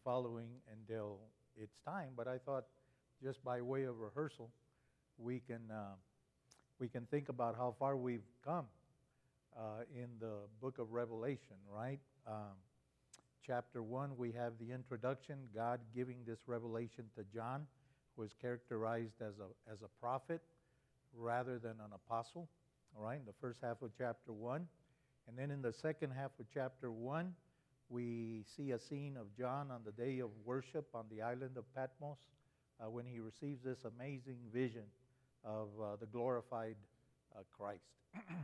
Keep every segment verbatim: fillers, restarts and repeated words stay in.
following until it's time. But I thought, just by way of rehearsal, we can uh, we can think about how far we've come uh, in the book of Revelation, right? Um, chapter one, we have the introduction, God giving this revelation to John, who is characterized as a as a prophet rather than an apostle. All right, in the first half of chapter one, and then in the second half of chapter one, we see a scene of John on the day of worship on the island of Patmos, uh, when he receives this amazing vision of uh, the glorified uh, Christ.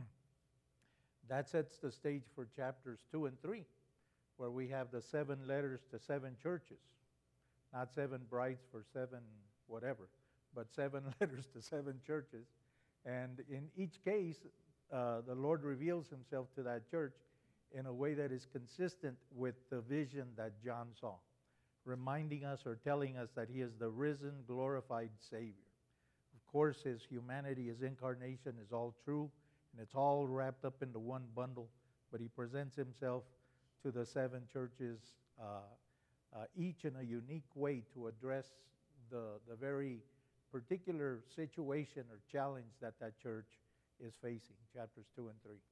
That sets the stage for chapters two and three, where we have the seven letters to seven churches. Not seven brides for seven whatever, but seven letters to seven churches. And in each case, uh, the Lord reveals himself to that church in a way that is consistent with the vision that John saw, reminding us or telling us that he is the risen, glorified Savior. Of course, his humanity, his incarnation is all true, and it's all wrapped up into one bundle, but he presents himself to the seven churches, uh, uh, each in a unique way to address the, the very particular situation or challenge that that church is facing, chapters two and three.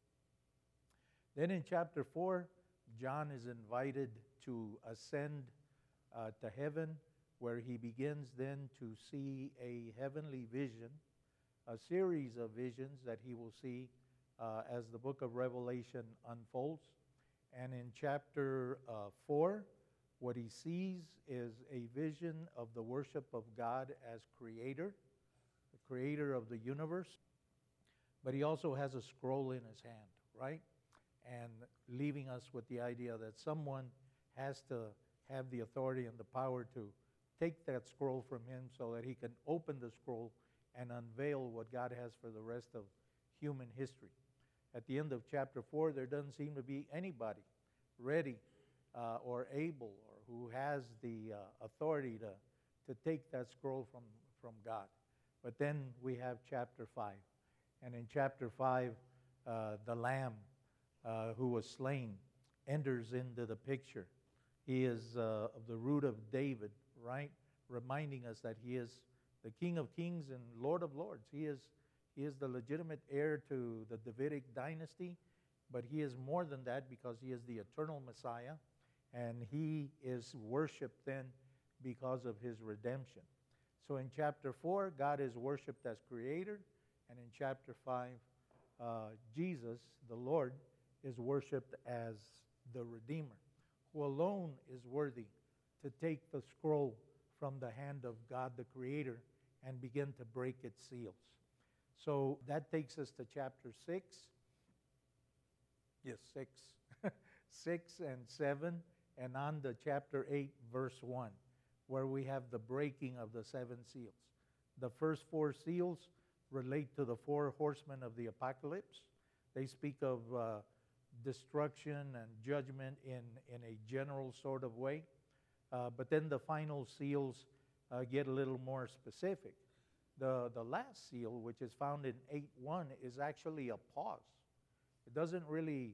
Then in chapter four, John is invited to ascend uh, to heaven, where he begins then to see a heavenly vision, a series of visions that he will see uh, as the book of Revelation unfolds. And in chapter uh, four, what he sees is a vision of the worship of God as creator, the creator of the universe. But he also has a scroll in his hand, right? And leaving us with the idea that someone has to have the authority and the power to take that scroll from him so that he can open the scroll and unveil what God has for the rest of human history. At the end of chapter four, there doesn't seem to be anybody ready uh, or able or who has the uh, authority to, to take that scroll from, from God. But then we have chapter five. And in chapter five, uh, the Lamb uh, who was slain enters into the picture. He is uh, of the root of David, right? Reminding us that he is the King of Kings and Lord of Lords. He is, he is the legitimate heir to the Davidic dynasty, but he is more than that because he is the eternal Messiah, and he is worshipped then because of his redemption. So in chapter four, God is worshipped as creator, and in chapter five, uh, Jesus, the Lord, is worshipped as the Redeemer, who alone is worthy to take the scroll from the hand of God the Creator and begin to break its seals. So that takes us to chapter six. Yes, six. six and seven, and on to chapter eight, verse one, where we have the breaking of the seven seals. The first four seals relate to the four horsemen of the apocalypse. They speak of uh, destruction and judgment in, in a general sort of way. Uh, but then the final seals uh, get a little more specific. The, the last seal, which is found in eight one, is actually a pause. It doesn't really...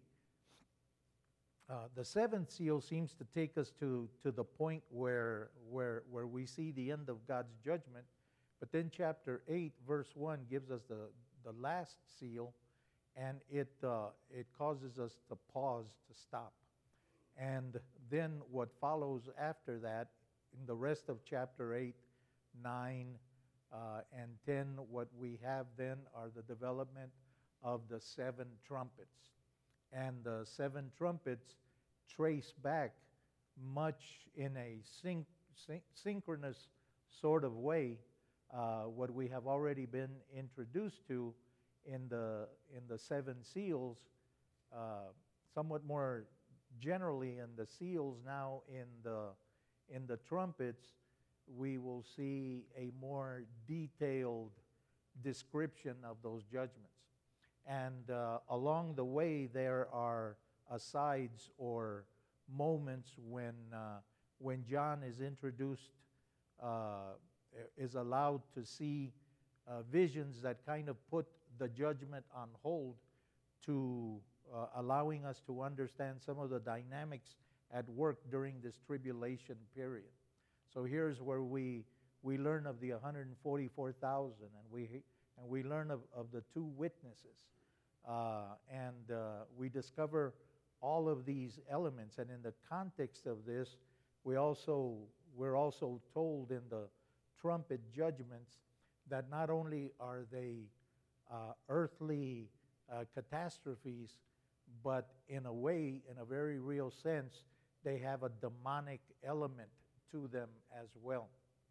Uh, the seventh seal seems to take us to, to the point where, where, where we see the end of God's judgment. But then chapter eight, verse one, gives us the, the last seal, and it, uh, it causes us to pause, to stop. And then what follows after that, in the rest of chapter eight, nine, uh, and ten, what we have then are the development of the seven trumpets. And the seven trumpets trace back much in a syn- syn- synchronous sort of way uh, what we have already been introduced to in the in the seven seals, uh, somewhat more generally in the seals. Now in the in the trumpets, we will see a more detailed description of those judgments. And uh, along the way, there are asides or moments when uh, when John is introduced, uh, is allowed to see uh, visions that kind of put the judgment on hold, to uh, allowing us to understand some of the dynamics at work during this tribulation period. So here's where we we learn of the one hundred forty-four thousand, and we and we learn of, of the two witnesses, uh, and uh, we discover all of these elements. And in the context of this, we also we're also told in the trumpet judgments that not only are they uh, earthly uh, catastrophes, but in a way, in a very real sense, they have a demonic element to them as well.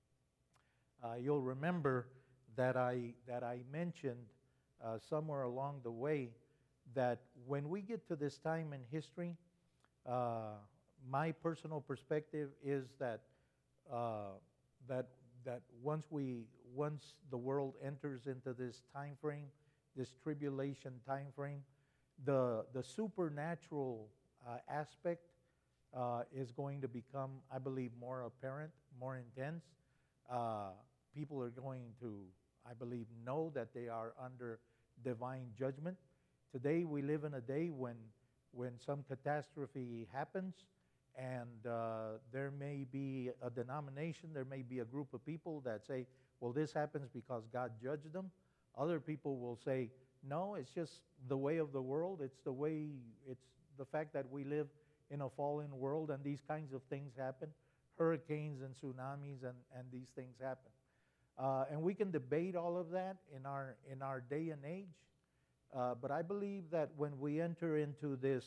Uh, you'll remember that I that I mentioned uh, somewhere along the way that when we get to this time in history, uh, my personal perspective is that uh, that that once we once the world enters into this time frame, this tribulation time frame, the the supernatural uh, aspect uh, is going to become, I believe, more apparent, more intense. Uh, people are going to, I believe, know that they are under divine judgment. Today we live in a day when when some catastrophe happens, and uh, there may be a denomination, there may be a group of people that say, well, this happens because God judged them. Other people will say, no, it's just the way of the world. It's the way, it's the fact that we live in a fallen world, and these kinds of things happen. Hurricanes and tsunamis and, and these things happen. Uh, and we can debate all of that in our in our day and age. Uh, but I believe that when we enter into this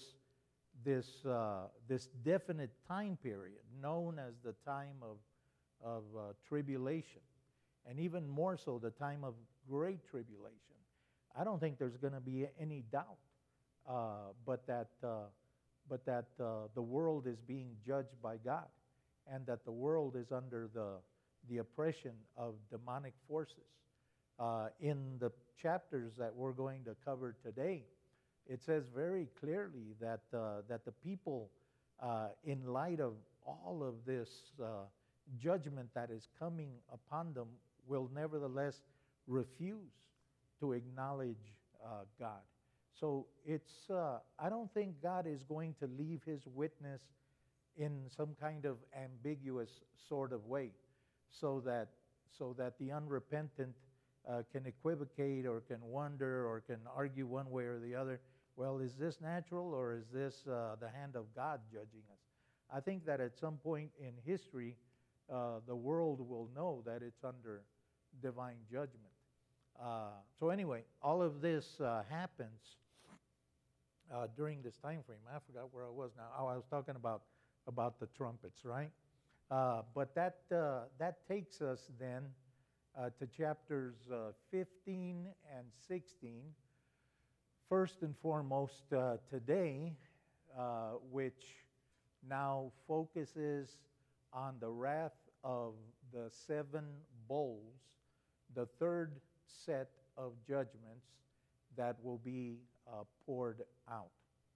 this uh, this definite time period, known as the time of of uh, tribulation, and even more so the time of great tribulation, I don't think there's going to be any doubt, uh, but that uh, but that uh, the world is being judged by God, and that the world is under the the oppression of demonic forces. Uh, in the chapters that we're going to cover today, it says very clearly that uh, that the people, uh, in light of all of this uh, judgment that is coming upon them, will nevertheless refuse to acknowledge uh, God. So it's uh, I don't think God is going to leave His witness in some kind of ambiguous sort of way, so that so that the unrepentant uh, can equivocate or can wonder or can argue one way or the other. Well, is this natural or is this uh, the hand of God judging us? I think that at some point in history, uh, the world will know that it's under divine judgment. Uh, so anyway, all of this uh, happens uh, during this time frame. I forgot where I was now. Oh, I was talking about about the trumpets, right? Uh, but that uh, that takes us then uh, to chapters uh, fifteen and sixteen. First and foremost uh, today, uh, which now focuses on the wrath of the seven bowls, the third set of judgments that will be uh, poured out.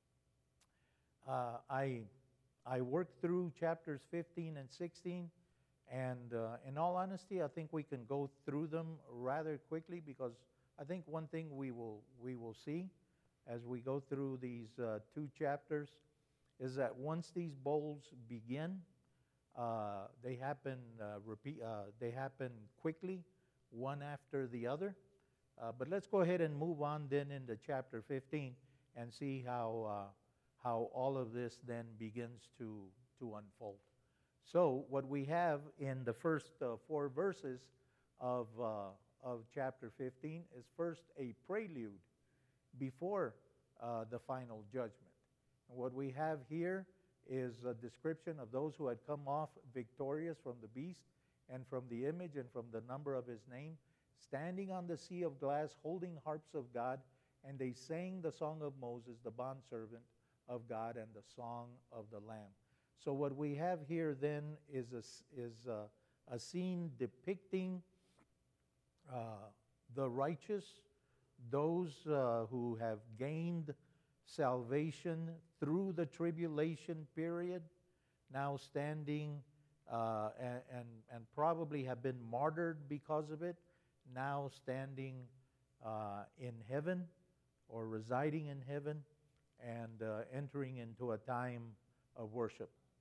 Uh, I I worked through chapters fifteen and sixteen, and uh, in all honesty, I think we can go through them rather quickly, because I think one thing we will we will see as we go through these uh, two chapters is that once these bowls begin, uh, they happen uh, repeat uh, they happen quickly, one after the other. Uh, but let's go ahead and move on then into chapter fifteen and see how uh, how all of this then begins to to unfold. So what we have in the first uh, four verses of uh, of chapter fifteen is first a prelude before uh, the final judgment. And what we have here is a description of those who had come off victorious from the beast and from the image and from the number of his name, standing on the sea of glass, holding harps of God, and they sang the song of Moses, the bondservant of God, and the song of the Lamb. So what we have here then is a, is a, a scene depicting uh, the righteous, those uh, who have gained salvation through the tribulation period, now standing uh, and, and, and probably have been martyred because of it, now standing uh, in heaven or residing in heaven and uh, entering into a time of worship.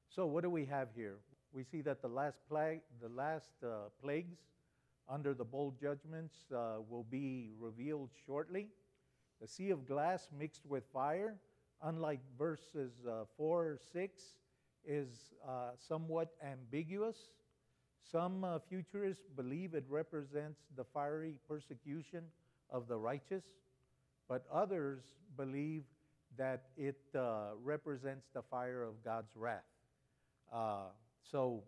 So what do we have here? We see that the last plague, the last uh, plagues under the bowl judgments uh, will be revealed shortly. The sea of glass mixed with fire, unlike verses uh, four or six, is uh, somewhat ambiguous. Some uh, futurists believe it represents the fiery persecution of the righteous, but others believe that it uh, represents the fire of God's wrath. Uh, so,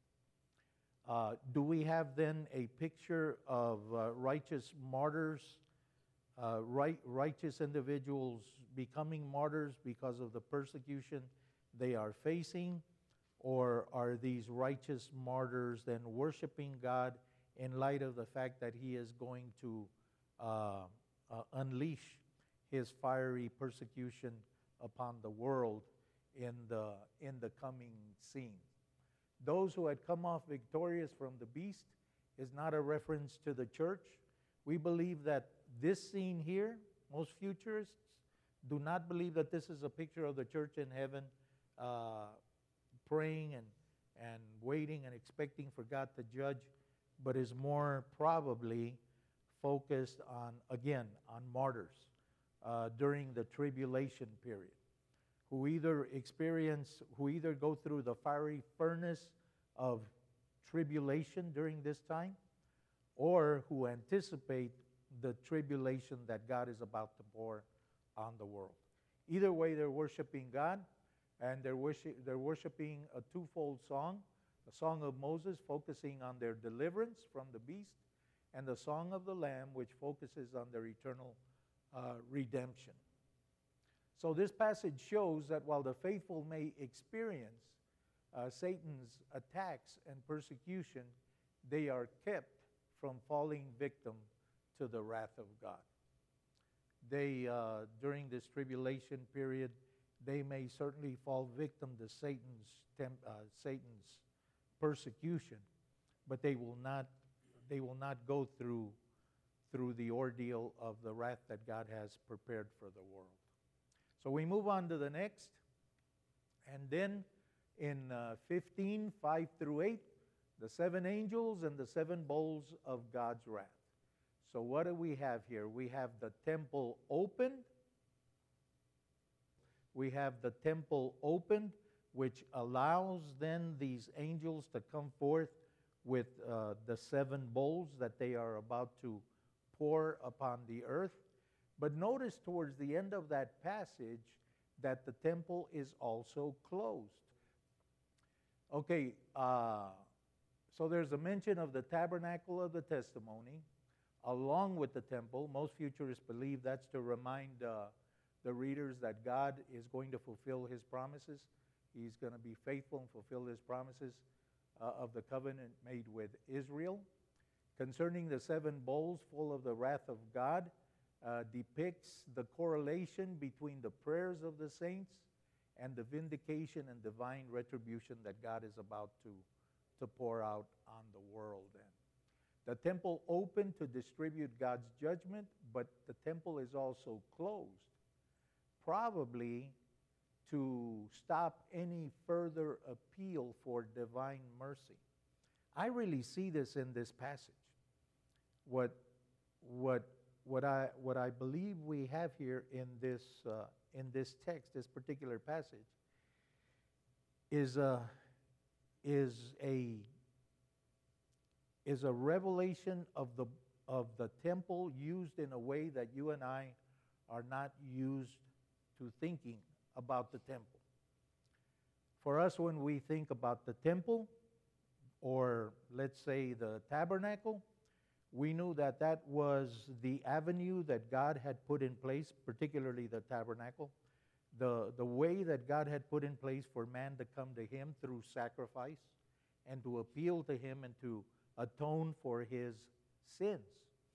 uh, do we have then a picture of uh, righteous martyrs, uh, right, righteous individuals becoming martyrs because of the persecution they are facing? Or are these righteous martyrs then worshiping God in light of the fact that He is going to uh, uh, unleash His fiery persecution upon the world in the, in the coming scene? Those who had come off victorious from the beast is not a reference to the church. We believe that this scene here, most futurists do not believe that this is a picture of the church in heaven uh, praying and, and waiting and expecting for God to judge, but is more probably focused on, again, on martyrs uh, during the tribulation period, who either experience, who either go through the fiery furnace of tribulation during this time, or who anticipate the tribulation that God is about to pour on the world. Either way, they're worshiping God, and they're, worship, they're worshiping a twofold song, the Song of Moses focusing on their deliverance from the beast, and the Song of the Lamb, which focuses on their eternal uh, redemption. So this passage shows that while the faithful may experience uh, Satan's attacks and persecution, they are kept from falling victim to the wrath of God. They, uh, during this tribulation period, they may certainly fall victim to Satan's temp, uh, Satan's persecution, but they will not they will not go through through the ordeal of the wrath that God has prepared for the world. So we move on to the next, and then in uh, fifteen, five through eight, the seven angels and the seven bowls of God's wrath. So what do we have here? We have the temple opened. We have the temple opened, which allows then these angels to come forth with uh, the seven bowls that they are about to pour upon the earth. But notice towards the end of that passage that the temple is also closed. Okay, uh, so there's a mention of the tabernacle of the testimony along with the temple. Most futurists believe that's to remind uh, the readers that God is going to fulfill His promises. He's going to be faithful and fulfill His promises uh, of the covenant made with Israel. Concerning the seven bowls full of the wrath of God, uh, depicts the correlation between the prayers of the saints and the vindication and divine retribution that God is about to, to pour out on the world. And the temple opened to distribute God's judgment, but the temple is also closed, probably to stop any further appeal for divine mercy. I really see this in this passage. What, what, what I, what I believe we have here in this, uh, in this text, this particular passage, is a, is a, is a revelation of the, of the temple used in a way that you and I are not used to thinking about the temple. For us, when we think about the temple, or let's say the tabernacle, we knew that that was the avenue that God had put in place, particularly the tabernacle, the, the way that God had put in place for man to come to Him through sacrifice and to appeal to Him and to atone for his sins.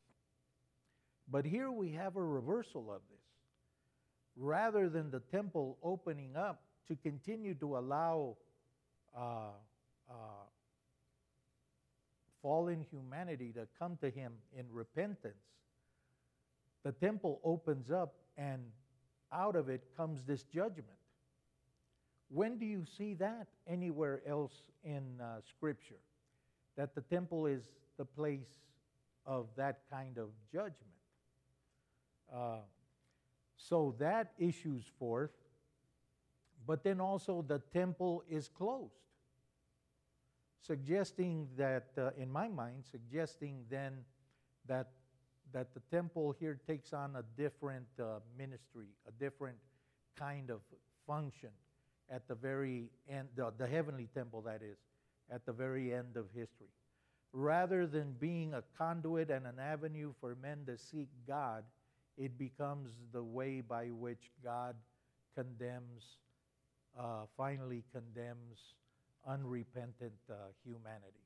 But here we have a reversal of this. Rather than the temple opening up to continue to allow uh, uh, fallen humanity to come to Him in repentance, the temple opens up and out of it comes this judgment, When do you see that anywhere else in uh, Scripture? That the temple is the place of that kind of judgment. Uh, so that issues forth, but then also the temple is closed, suggesting that, uh, in my mind, suggesting then that that the temple here takes on a different uh, ministry, a different kind of function at the very end, the, the heavenly temple, that is, at the very end of history. Rather than being a conduit and an avenue for men to seek God, it becomes the way by which God condemns, uh, finally condemns unrepentant uh, humanity.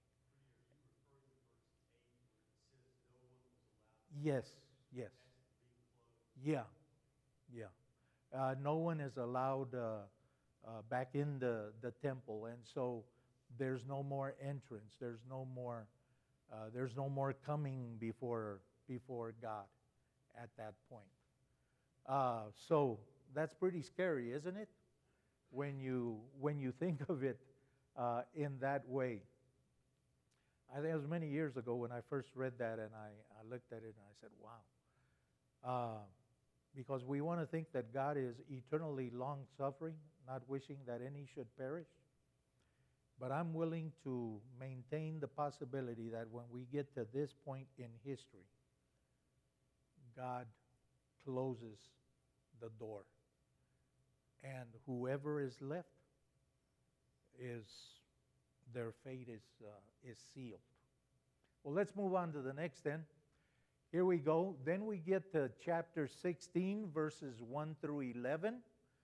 Yes, yes. Yeah, yeah. Uh, no one is allowed uh, uh, back in the, the temple, and so there's no more entrance. There's no more. Uh, there's no more coming before before God at that point. Uh, so that's pretty scary, isn't it? When you when you think of it uh, in that way. I think it was many years ago when I first read that, and I, I looked at it and I said, wow. Uh, because we want to think that God is eternally long-suffering, not wishing that any should perish. But I'm willing to maintain the possibility that when we get to this point in history, God closes the door. And whoever is left is, their fate is, uh, is sealed. Well, let's move on to the next then. Here we go. Then we get to chapter sixteen, verses one through eleven.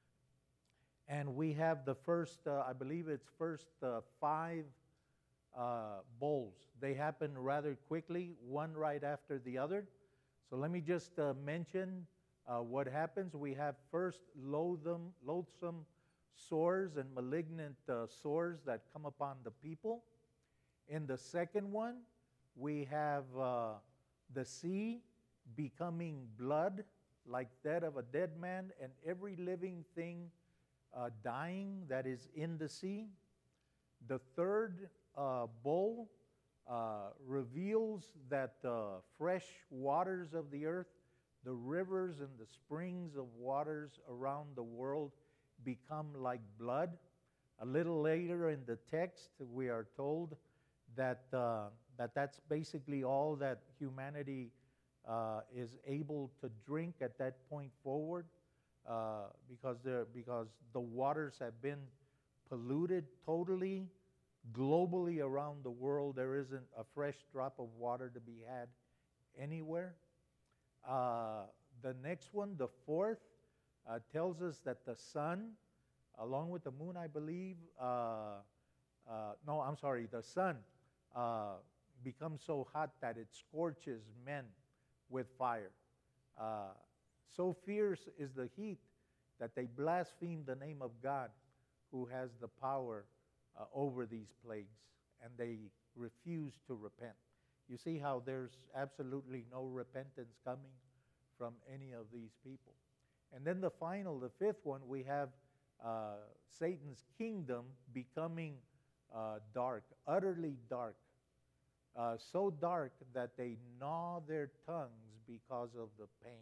And we have the first, uh, I believe it's first uh, five uh, bowls. They happen rather quickly, one right after the other. So let me just uh, mention uh, what happens. We have first loathsome, loathsome sores and malignant uh, sores that come upon the people. In the second one, we have uh, the sea becoming blood like that of a dead man, and every living thing uh, dying that is in the sea. The third uh, bowl uh, reveals that uh, fresh waters of the earth, the rivers and the springs of waters around the world become like blood. A little later in the text, we are told that uh, that that's basically all that humanity uh, is able to drink at that point forward, uh, because there because the waters have been polluted totally, globally around the world. There isn't a fresh drop of water to be had anywhere. Uh, the next one, the fourth, uh, tells us that the sun, along with the moon, I believe, uh, uh, no, I'm sorry, the sun uh, becomes so hot that it scorches men with fire. Uh, so fierce is the heat that they blaspheme the name of God, who has the power uh, over these plagues, and they refuse to repent. You see how there's absolutely no repentance coming from any of these people. And then the final, the fifth one, we have uh, Satan's kingdom becoming uh, dark, utterly dark, uh, so dark that they gnaw their tongues because of the pain.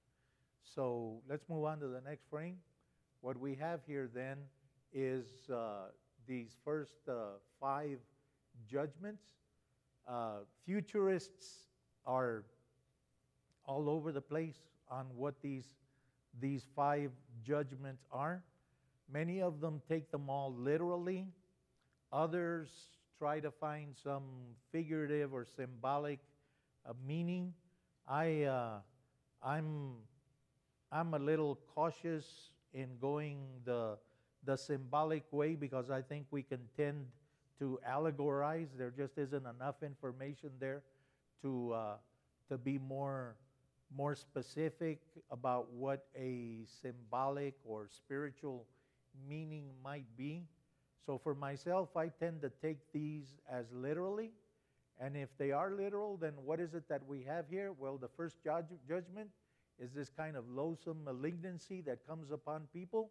So let's move on to the next frame. What we have here then is uh, these first uh, five judgments. Uh, futurists are all over the place on what these, these five judgments are. Many of them take them all literally. Others try to find some figurative or symbolic uh, meaning. I, uh, I'm, I'm a little cautious in going the, the symbolic way, because I think we can tend to allegorize. There just isn't enough information there to, uh, to be more, more specific about what a symbolic or spiritual meaning might be. So for myself, I tend to take these as literally. And if they are literal, then what is it that we have here? Well, the first judge, judgment is this kind of loathsome malignancy that comes upon people.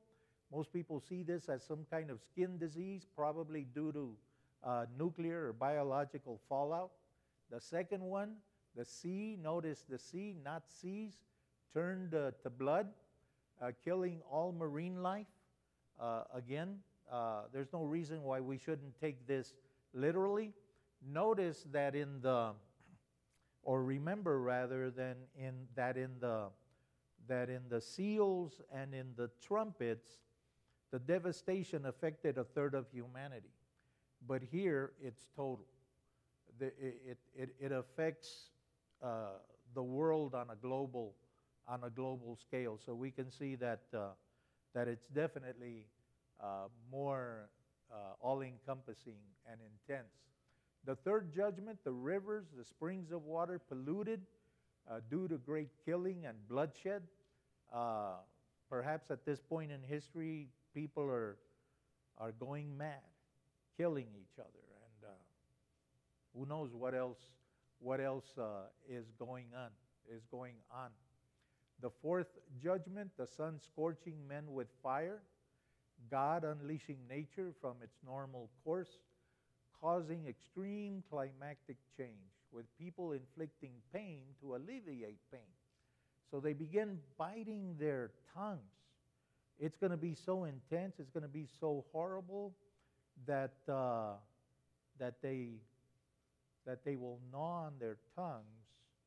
Most people see this as some kind of skin disease, probably due to uh, nuclear or biological fallout. The second one, the sea, notice the sea, not seas, turned uh, to blood, uh, killing all marine life. Uh, again, uh, there's no reason why we shouldn't take this literally. Notice that in the, or remember rather than in that in the, that in the seals and in the trumpets, the devastation affected a third of humanity. But here, it's total. The, it, it, it affects uh, the world on a global, on a global scale. So we can see that, uh, that it's definitely uh, more uh, all-encompassing and intense. The third judgment, the rivers, the springs of water polluted uh, due to great killing and bloodshed. Uh, perhaps at this point in history, people are, are going mad, killing each other, and uh, who knows what else, what else uh, is going on, is going on. The fourth judgment, the sun scorching men with fire, God unleashing nature from its normal course, causing extreme climactic change, with people inflicting pain to alleviate pain. So they begin biting their tongues. It's going to be so intense, it's going to be so horrible that uh, that they that they will gnaw on their tongues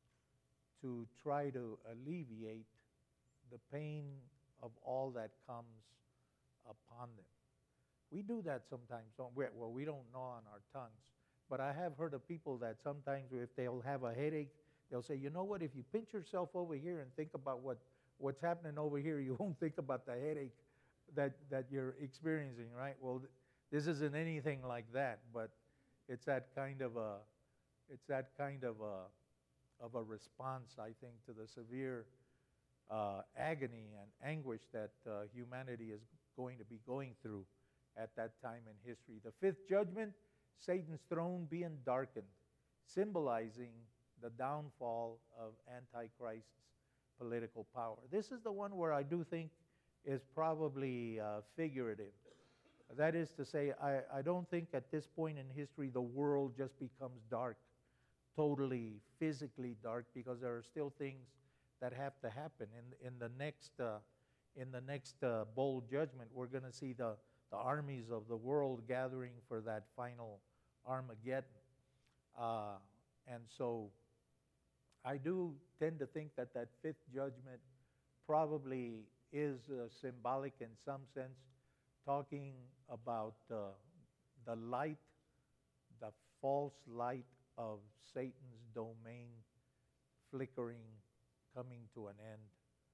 to try to alleviate the pain of all that comes upon them. We do that sometimes, don't we? Well, we don't gnaw on our tongues, but I have heard of people that sometimes if they'll have a headache, they'll say, you know what, if you pinch yourself over here and think about what, what's happening over here, you won't think about the headache that, that you're experiencing, right? Well, th- this isn't anything like that, but it's that kind of a, it's that kind of a, of a response, I think, to the severe uh, agony and anguish that uh, humanity is going to be going through at that time in history. The fifth judgment, Satan's throne being darkened, symbolizing the downfall of Antichrist's political power. This is the one where I do think is probably uh, figurative. That is to say, I, I don't think at this point in history the world just becomes dark, totally physically dark, because there are still things that have to happen. In, in the next, uh, in the next uh, bowl judgment, we're going to see the, the armies of the world gathering for that final Armageddon. Uh, and so I do tend to think that that fifth judgment probably is uh, symbolic in some sense, talking about uh, the light, the false light of Satan's domain flickering, coming to an end,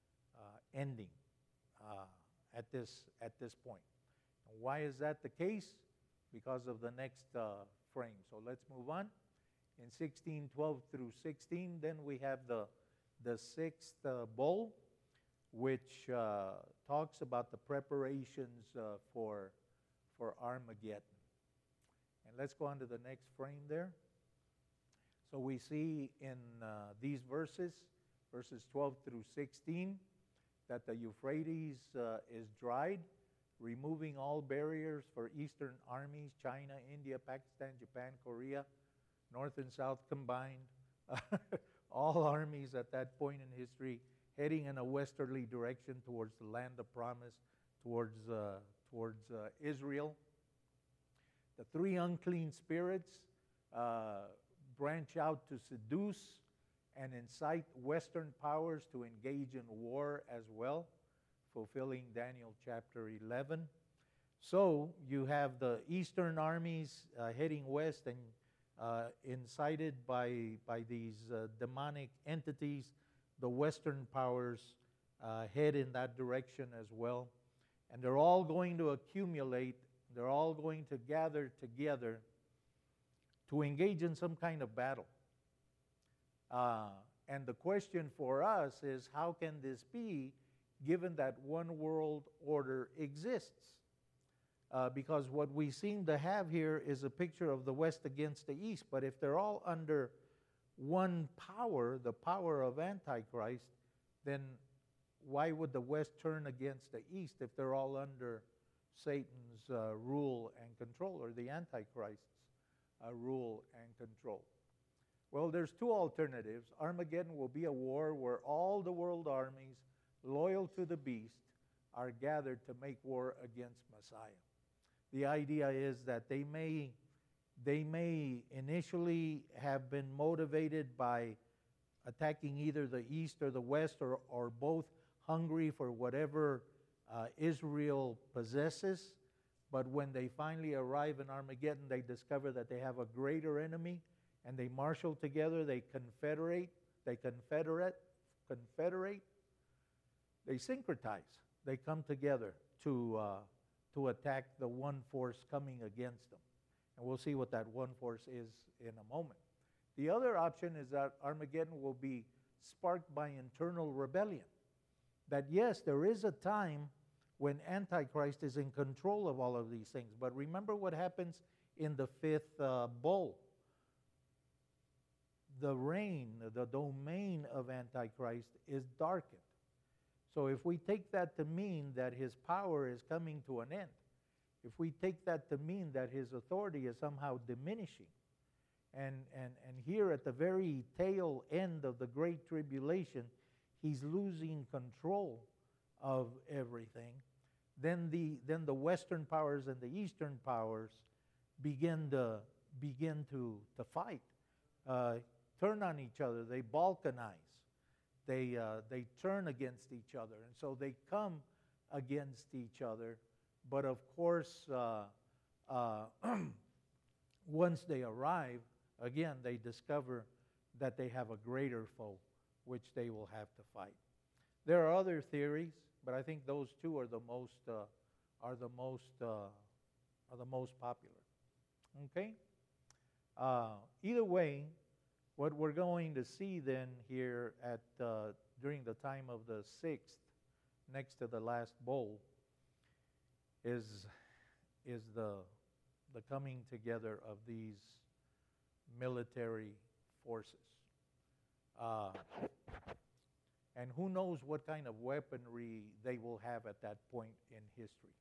uh, ending uh, at this at this point. And why is that the case? Because of the next uh, frame. So let's move on. In sixteen twelve through sixteen, then we have the the sixth uh, bowl, which uh, talks about the preparations uh, for for Armageddon. And let's go on to the next frame there. So we see in uh, these verses, verses twelve through sixteen, that the Euphrates uh, is dried, removing all barriers for Eastern armies, China, India, Pakistan, Japan, Korea, North and South combined, all armies at that point in history heading in a westerly direction towards the land of promise, towards, uh, towards uh, Israel. The three unclean spirits uh, branch out to seduce and incite Western powers to engage in war as well, fulfilling Daniel chapter eleven. So you have the Eastern armies uh, heading west and uh, incited by, by these uh, demonic entities. The Western powers uh, head in that direction as well. And they're all going to accumulate, they're all going to gather together to engage in some kind of battle. Uh, and the question for us is, how can this be, given that one world order exists? Uh, because what we seem to have here is a picture of the West against the East. But if they're all under one power, the power of Antichrist, then why would the West turn against the East if they're all under Satan's uh, rule and control, or the Antichrist's uh, rule and control? Well, there's two alternatives. Armageddon will be a war where all the world armies loyal to the beast are gathered to make war against Messiah. The idea is that they may, they may initially have been motivated by attacking either the East or the West, or, or both, hungry for whatever uh, Israel possesses. But when they finally arrive in Armageddon, they discover that they have a greater enemy, and they marshal together, they confederate, they confederate, confederate, they syncretize, they come together to, uh, to attack the one force coming against them. And we'll see what that one force is in a moment. The other option is that Armageddon will be sparked by internal rebellion. That yes, there is a time when Antichrist is in control of all of these things. But remember what happens in the fifth uh, bowl. The reign, the domain of Antichrist is darkened. So if we take that to mean that his power is coming to an end, if we take that to mean that his authority is somehow diminishing, and, and, and here at the very tail end of the Great Tribulation, he's losing control of everything, then the, then the Western powers and the Eastern powers begin to, begin to, to fight. Uh, turn on each other, they balkanize, they, uh, they turn against each other, and so they come against each other. But of course, uh, uh, once they arrive, again, they discover that they have a greater foe, which they will have to fight. There are other theories, but I think those two are the most, uh, are the most, uh, are the most popular. Okay? Uh, either way, what we're going to see then here at uh, during the time of the sixth, next to the last bowl, is is the the coming together of these military forces, uh, and who knows what kind of weaponry they will have at that point in history.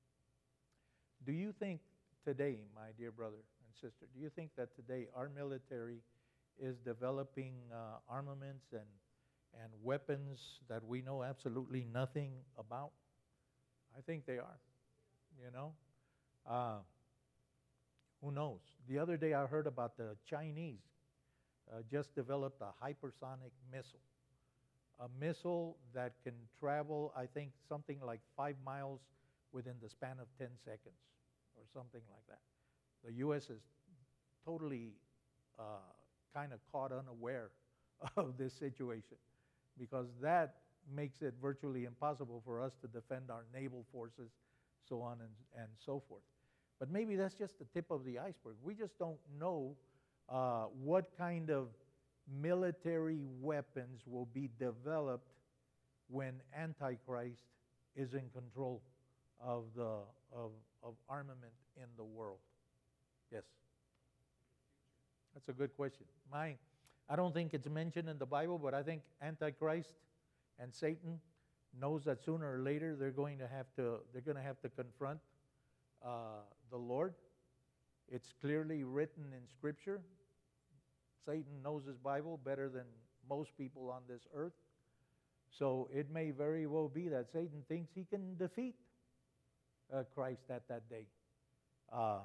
Do you think today, my dear brother and sister, do you think that today our military is developing uh, armaments and, and weapons that we know absolutely nothing about? I think they are, you know. Uh, who knows? The other day I heard about the Chinese uh, just developed a hypersonic missile. A missile that can travel, I think, something like five miles within the span of ten seconds or something like that. The U S is totally uh, kind of caught unaware of this situation, because that makes it virtually impossible for us to defend our naval forces, so on and, and so forth. But maybe that's just the tip of the iceberg. We just don't know uh, what kind of military weapons will be developed when Antichrist is in control of the of, of armament in the world. Yes? That's a good question. My, I don't think it's mentioned in the Bible, but I think Antichrist and Satan knows that sooner or later they're going to have to they're going to have to confront uh, the Lord. It's clearly written in Scripture. Satan knows his Bible better than most people on this earth. So it may very well be that Satan thinks he can defeat uh, Christ at that day. Uh,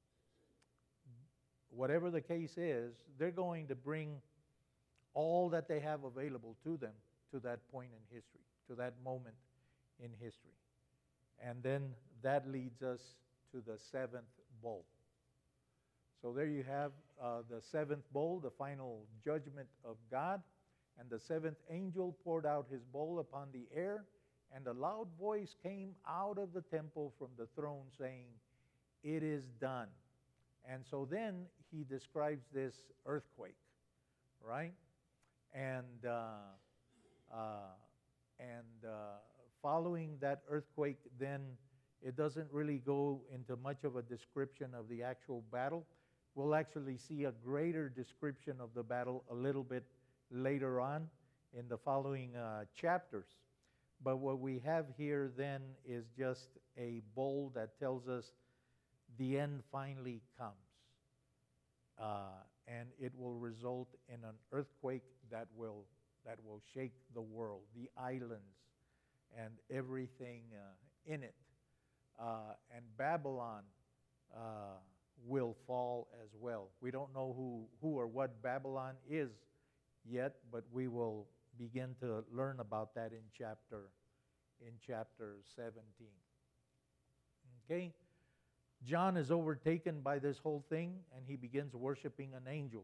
whatever the case is, they're going to bring all that they have available to them to that point in history, to that moment in history. And then that leads us to the seventh bowl. So there you have uh, the seventh bowl, the final judgment of God. And the seventh angel poured out his bowl upon the air, and a loud voice came out of the temple from the throne saying, "It is done." And so then he describes this earthquake, right? And uh, uh, and uh, following that earthquake, then it doesn't really go into much of a description of the actual battle. We'll actually see a greater description of the battle a little bit later on in the following uh, chapters. But what we have here then is just a bowl that tells us the end finally comes. Uh, and it will result in an earthquake that will, that will shake the world, the islands, and everything uh, in it. Uh, and Babylon uh, will fall as well. We don't know who, who or what Babylon is yet, but we will begin to learn about that in chapter in chapter seventeen. Okay? John is overtaken by this whole thing, and he begins worshiping an angel.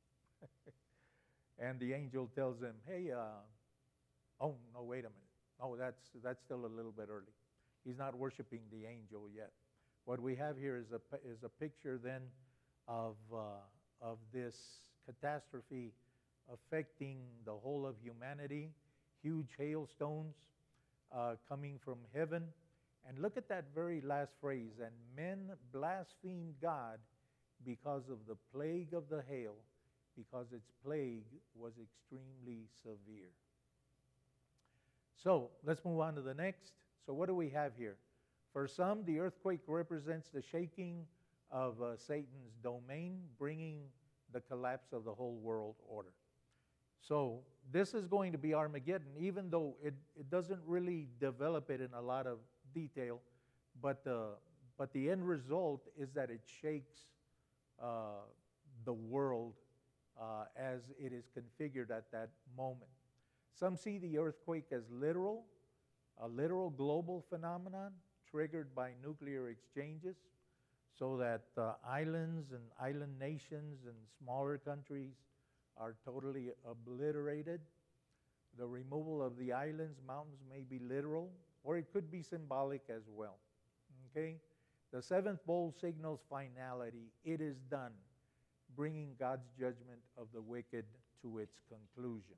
And the angel tells him, hey, uh, oh, no, wait a minute. Oh, that's, that's still a little bit early. He's not worshiping the angel yet. What we have here is a, is a picture then of, uh, of this catastrophe affecting the whole of humanity, huge hailstones uh, coming from heaven. And look at that very last phrase, and men blasphemed God because of the plague of the hail, because its plague was extremely severe. So let's move on to the next. So what do we have here? For some, the earthquake represents the shaking of uh, Satan's domain, bringing the collapse of the whole world order. So this is going to be Armageddon, even though it, it doesn't really develop it in a lot of detail, but the, but the end result is that it shakes uh, the world uh, as it is configured at that moment. Some see the earthquake as literal, a literal global phenomenon triggered by nuclear exchanges, so that uh, islands and island nations and smaller countries are totally obliterated. The removal of the islands, mountains may be literal, or it could be symbolic as well. Okay? The seventh bowl signals finality. It is done, bringing God's judgment of the wicked to its conclusion.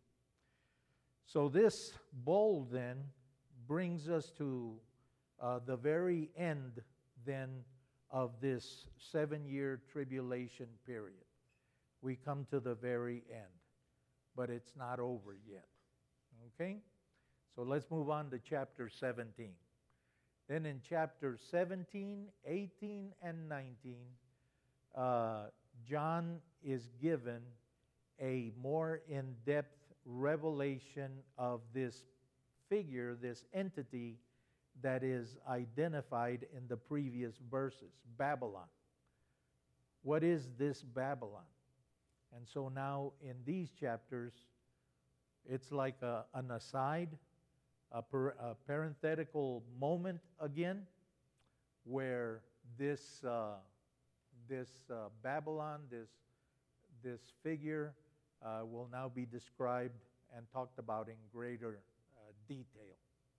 So this bowl then brings us to uh, the very end then of this seven-year tribulation period. We come to the very end, but it's not over yet. Okay? So let's move on to chapter seventeen. Then in chapter seventeen, eighteen, and nineteen, uh, John is given a more in-depth revelation of this figure, this entity that is identified in the previous verses, Babylon. What is this Babylon? And so now in these chapters, it's like a, an aside, a, per, a parenthetical moment again, where this uh, this uh, Babylon, this this figure, uh, will now be described and talked about in greater uh, detail.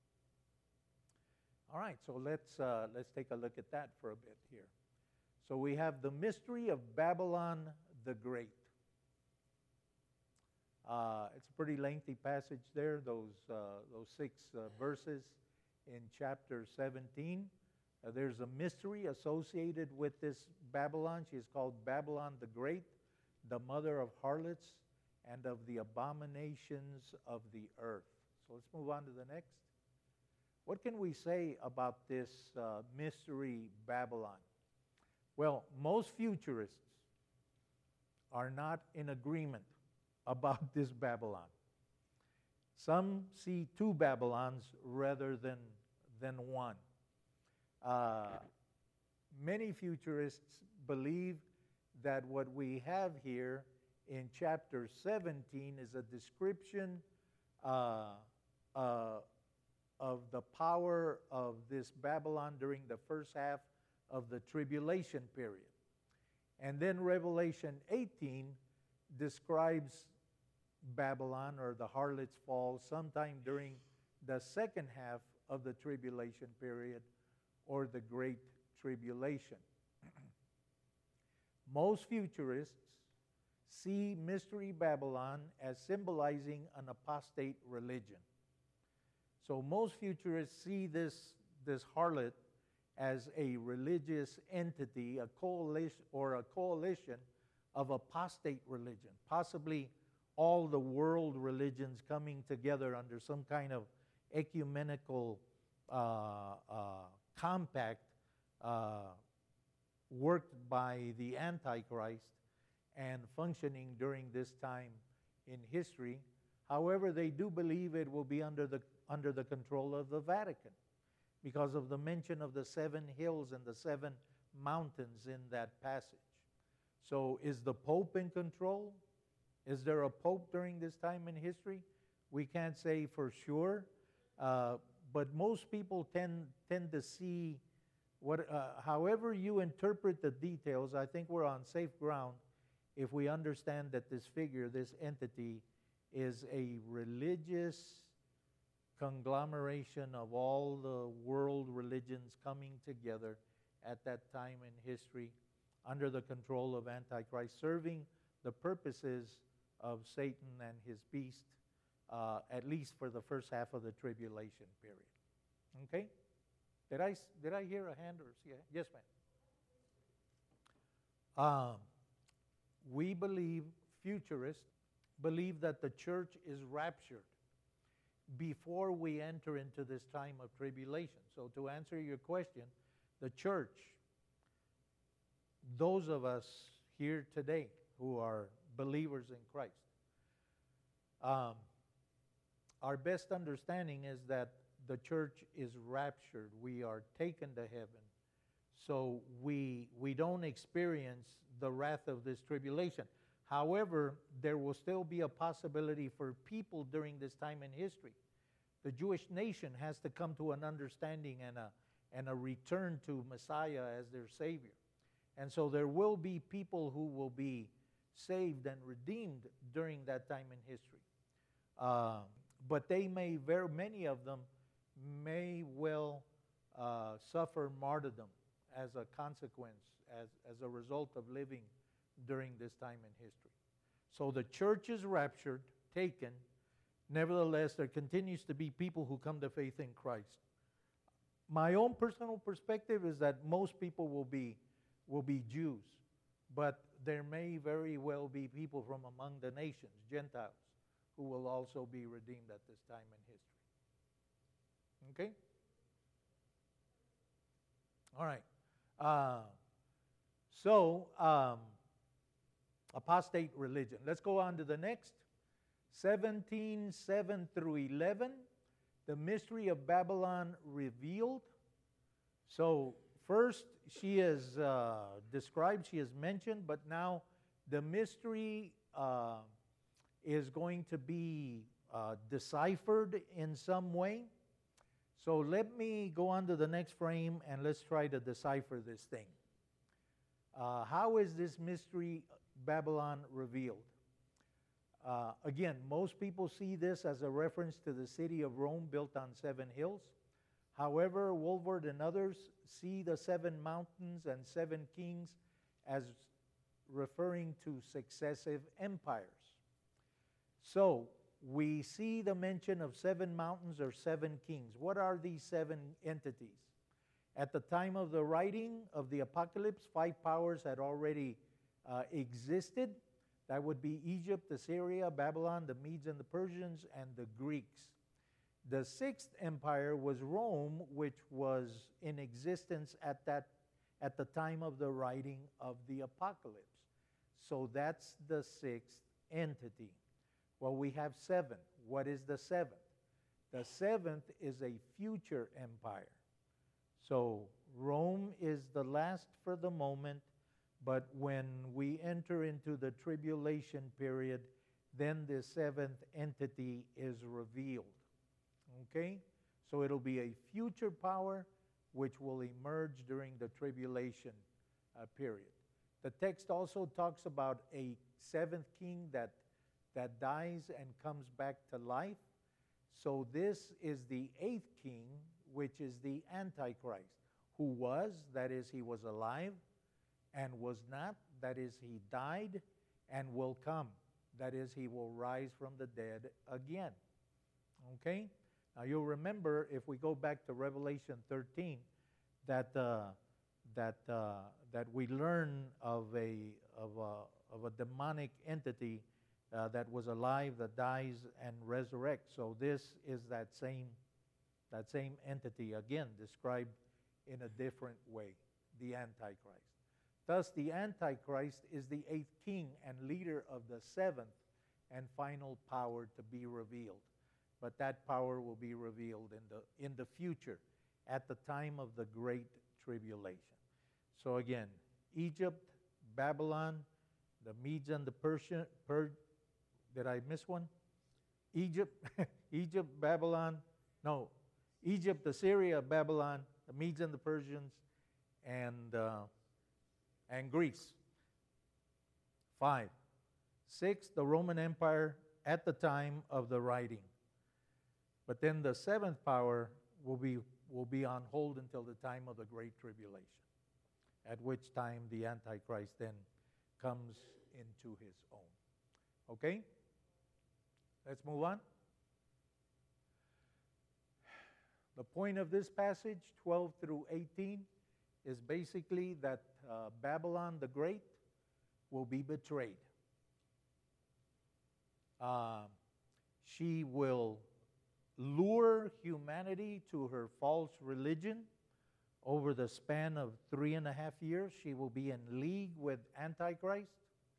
All right, so let's uh, let's take a look at that for a bit here. So we have the mystery of Babylon the Great. Uh, it's a pretty lengthy passage there, those, uh, those six uh, verses in chapter seventeen. Uh, there's a mystery associated with this Babylon. She is called Babylon the Great, the mother of harlots and of the abominations of the earth. So let's move on to the next. What can we say about this uh, mystery Babylon? Well, most futurists are not in agreement about this Babylon. Some see two Babylons rather than, than one. Uh, many futurists believe that what we have here in chapter seventeen is a description uh, uh, of the power of this Babylon during the first half of the tribulation period. And then Revelation eighteen describes Babylon, or the harlot's fall, sometime during the second half of the tribulation period, or the Great Tribulation. Most futurists see Mystery Babylon as symbolizing an apostate religion. So most futurists see this, this harlot as a religious entity, a coalition, or a coalition of apostate religion, possibly all the world religions coming together under some kind of ecumenical uh, uh, compact uh, worked by the Antichrist and functioning during this time in history. However, they do believe it will be under the, under the control of the Vatican because of the mention of the seven hills and the seven mountains in that passage. So is the Pope in control? Is there a Pope during this time in history? We can't say for sure, uh, but most people tend, tend to see what, uh, however you interpret the details, I think we're on safe ground if we understand that this figure, this entity, is a religious conglomeration of all the world religions coming together at that time in history under the control of Antichrist, serving the purposes of Satan and his beast, uh, at least for the first half of the tribulation period. Okay? Did I, did I hear a hand or see a hand? Yes, ma'am. Um, we believe, futurists believe that the church is raptured before we enter into this time of tribulation. So to answer your question, the church, those of us here today who are believers in Christ, um, our best understanding is that the church is raptured. We are taken to heaven. So we, we don't experience the wrath of this tribulation. However, there will still be a possibility for people during this time in history. The Jewish nation has to come to an understanding and a, and a return to Messiah as their Savior. And so there will be people who will be saved and redeemed during that time in history. Uh, but they may, very many of them may well uh, suffer martyrdom as a consequence, as, as a result of living during this time in history. So the church is raptured, taken. Nevertheless, there continues to be people who come to faith in Christ. My own personal perspective is that most people will be, will be Jews, but there may very well be people from among the nations, Gentiles, who will also be redeemed at this time in history. Okay? All right. Uh, so, um, apostate religion. Let's go on to the next. seventeen, seven through eleven, the mystery of Babylon revealed. So, first, she is uh, described, she is mentioned, but now the mystery uh, is going to be uh, deciphered in some way. So let me go on to the next frame and let's try to decipher this thing. Uh, how is this mystery Babylon revealed? Uh, again, most people see this as a reference to the city of Rome built on seven hills. However, Woolvard and others see the seven mountains and seven kings as referring to successive empires. So, we see the mention of seven mountains or seven kings. What are these seven entities? At the time of the writing of the Apocalypse, five powers had already uh, existed. That would be Egypt, Assyria, Babylon, the Medes and the Persians, and the Greeks. The sixth empire was Rome, which was in existence at, that, at the time of the writing of the Apocalypse. So that's the sixth entity. Well, we have seven. What is the seventh? The seventh is a future empire. So Rome is the last for the moment, but when we enter into the tribulation period, then the seventh entity is revealed. Okay? So it'll be a future power which will emerge during the tribulation uh, period. The text also talks about a seventh king that that dies and comes back to life. So this is the eighth king, which is the Antichrist, who was, that is, he was alive, and was not, that is, he died, and will come, that is, he will rise from the dead again. Okay? Now you'll remember, if we go back to Revelation thirteen, that uh, that uh, that we learn of a of a of a demonic entity Uh, that was alive, that dies and resurrects. So this is that same That same entity, again, described in a different way, the Antichrist. Thus, the Antichrist is the eighth king and leader of the seventh and final power to be revealed. But that power will be revealed in the, in the future, at the time of the Great Tribulation. So again, Egypt, Babylon, the Medes and the Persian, per, did I miss one? Egypt, Egypt, Babylon, no, Egypt, Assyria, Babylon, the Medes and the Persians, and, uh, and Greece. Five. Six, the Roman Empire at the time of the writing. But then the seventh power will be, will be on hold until the time of the Great Tribulation, at which time the Antichrist then comes into his own. Okay? Let's move on. The point of this passage, twelve through eighteen, is basically that uh, Babylon the Great will be betrayed. Uh, she will lure humanity to her false religion. Over the span of three and a half years, she will be in league with Antichrist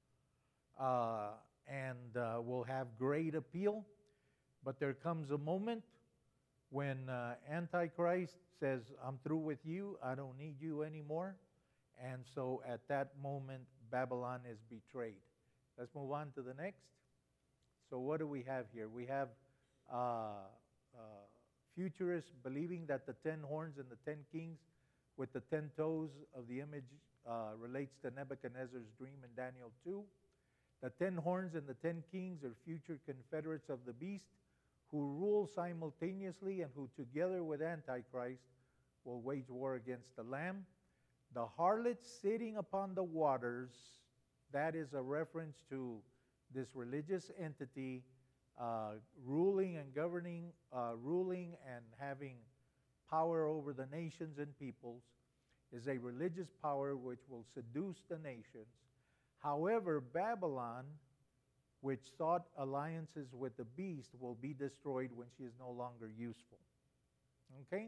uh, and uh, will have great appeal. But there comes a moment when uh, Antichrist says, I'm through with you, I don't need you anymore. And so at that moment, Babylon is betrayed. Let's move on to the next. So what do we have here? We have uh, uh, futurists believing that the ten horns and the ten kings with the ten toes of the image uh, relates to Nebuchadnezzar's dream in Daniel two. The ten horns and the ten kings are future confederates of the beast who rule simultaneously and who together with Antichrist will wage war against the Lamb. The harlot sitting upon the waters, that is a reference to this religious entity uh, ruling and governing, uh, ruling and having power over the nations and peoples, is a religious power which will seduce the nations. However, Babylon, which sought alliances with the beast, will be destroyed when she is no longer useful. Okay?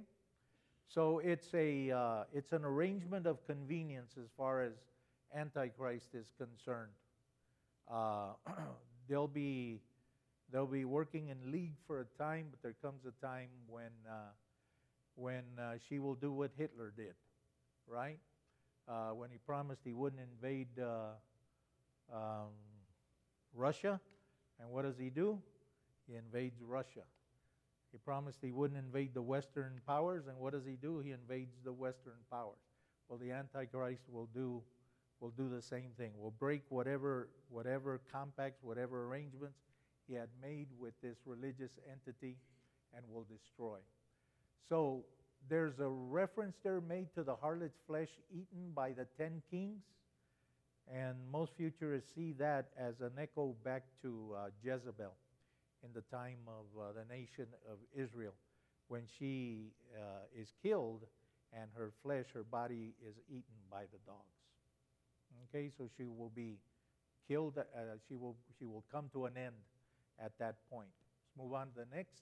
So it's a uh, it's an arrangement of convenience as far as Antichrist is concerned. Uh, they'll be they'll be working in league for a time, but there comes a time when uh, when uh, she will do what Hitler did, right? Uh, when he promised he wouldn't invade uh, um, Russia, and what does he do? He invades Russia. He promised he wouldn't invade the Western powers, and what does he do? He invades the Western powers. Well, the Antichrist will do will do the same thing. Will break whatever whatever compacts, whatever arrangements he had made with this religious entity, and will destroy. So there's a reference there made to the harlot's flesh eaten by the ten kings, and most futurists see that as an echo back to uh, Jezebel in the time of uh, the nation of Israel, when she uh, is killed and her flesh, her body is eaten by the dogs. Okay, so she will be killed, uh, she will she will come to an end at that point. Let's move on to the next.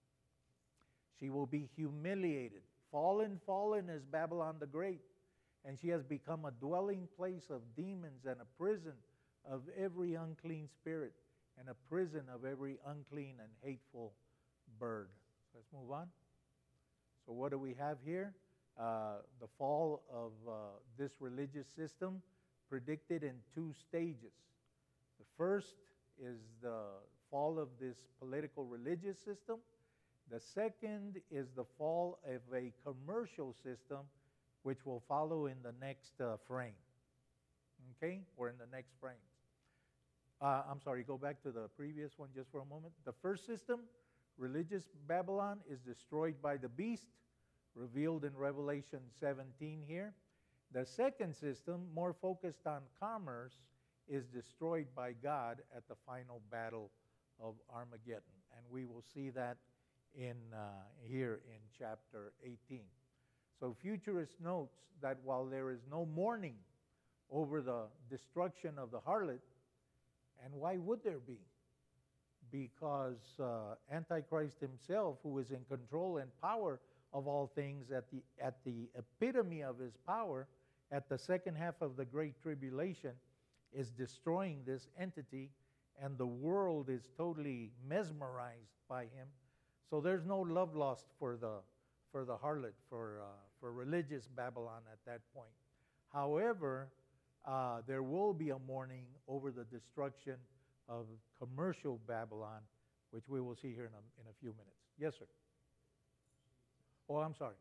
She will be humiliated. Fallen, fallen is Babylon the Great, and she has become a dwelling place of demons and a prison of every unclean spirit, and a prison of every unclean and hateful bird. So let's move on. So what do we have here? Uh, the fall of uh, this religious system predicted in two stages. The first is the fall of this political religious system. The second is the fall of a commercial system, which will follow in the next uh, frame. Okay? Or in the next frame. Uh, I'm sorry, go back to the previous one just for a moment. The first system, religious Babylon, is destroyed by the beast, revealed in Revelation seventeen here. The second system, more focused on commerce, is destroyed by God at the final battle of Armageddon. And we will see that in uh, here in chapter eighteen. So futurist notes that while there is no mourning over the destruction of the harlot, and why would there be? because uh, Antichrist himself, who is in control and power of all things at the, at the epitome of his power, at the second half of the Great Tribulation, is destroying this entity, and the world is totally mesmerized by him. So there's no love lost for the for the harlot, for uh, for religious Babylon at that point. However, uh, there will be a mourning over the destruction of commercial Babylon, which we will see here in a, in a few minutes. Yes, sir. Oh, I'm sorry.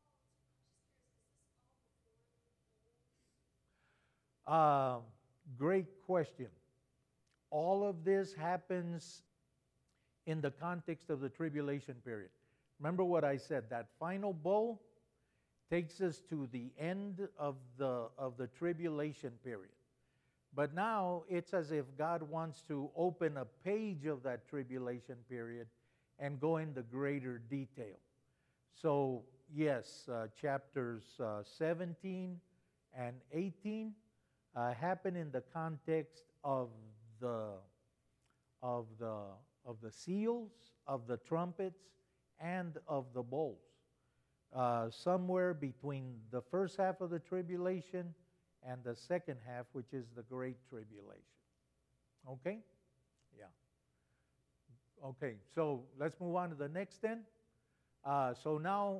Uh, great question. All of this happens in the context of the tribulation period. Remember what I said, that final bowl takes us to the end of the, of the tribulation period. But now it's as if God wants to open a page of that tribulation period and go into greater detail. So, yes, uh, chapters uh, seventeen and eighteen uh, happen in the context of the, of the, of the seals, of the trumpets, and of the bowls. Uh, somewhere between the first half of the tribulation and the second half, which is the Great Tribulation. Okay? Yeah. Okay, so let's move on to the next then. Uh, so now,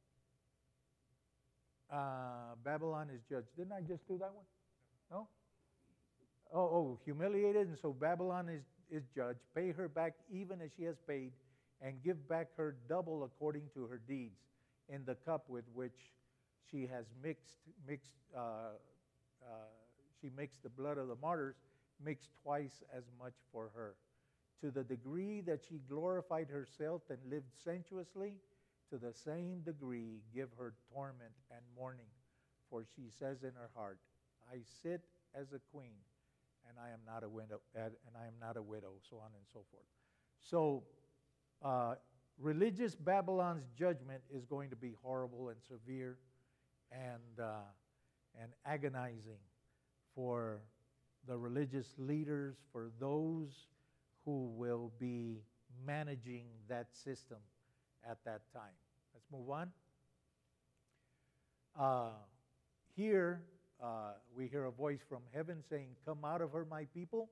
uh, Babylon is judged. Didn't I just do that one? No? Oh, oh, humiliated, and so Babylon is, is judged. Pay her back even as she has paid, and give back her double according to her deeds in the cup with which she has mixed, mixed uh, uh, she mixed the blood of the martyrs, mixed twice as much for her. To the degree that she glorified herself and lived sensuously, to the same degree give her torment and mourning. For she says in her heart, I sit as a queen, and I am not a widow, and I am not a widow, so on and so forth. So, uh, religious Babylon's judgment is going to be horrible and severe and uh, and agonizing for the religious leaders, for those who will be managing that system at that time. Let's move on. Uh, here, uh, we hear a voice from heaven saying, come out of her, my people.